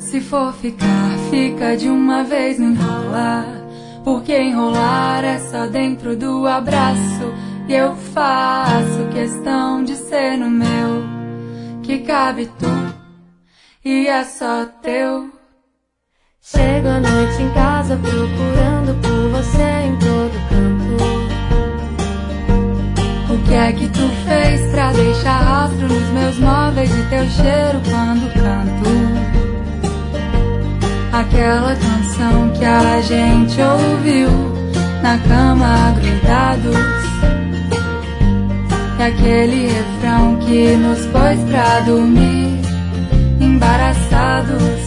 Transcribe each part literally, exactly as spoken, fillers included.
Se for ficar, fica de uma vez, não enrola. Porque enrolar é só dentro do abraço. E eu faço questão de ser no meu, que cabe tu e é só teu. Chego à noite em casa procurando por você em todo canto. O que é que tu fez pra deixar rastro nos meus móveis de teu cheiro quando canto? Aquela canção que a gente ouviu na cama grudados. E aquele refrão que nos pôs pra dormir embaraçados.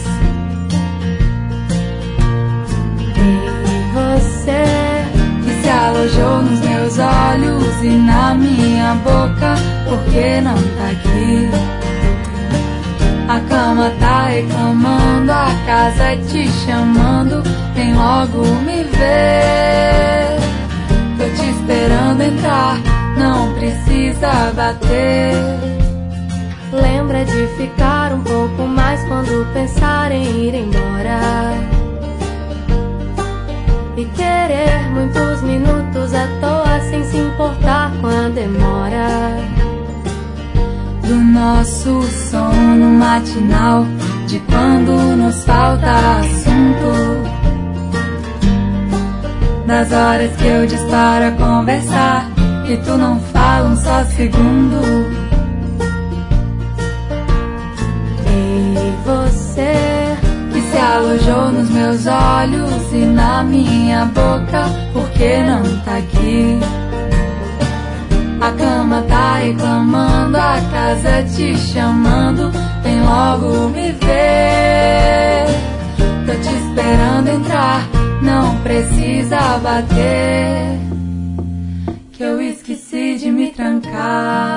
E você que se alojou nos meus olhos e na minha boca, porque não tá aqui? A cama tá reclamando, a casa te chamando, vem logo me ver. Tô te esperando entrar, não precisa bater. Lembra de ficar um pouco mais quando pensar em ir embora. E querer muitos minutos à toa sem se importar com a demora. Do nosso sono matinal, de quando nos falta assunto. Das horas que eu disparo a conversar e tu não fala um só segundo. E você que se alojou nos meus olhos e na minha boca, porque não tá aqui? A cama tá reclamando, a casa te chamando, vem logo me ver. Tô te esperando entrar, não precisa bater, que eu esqueci de me trancar.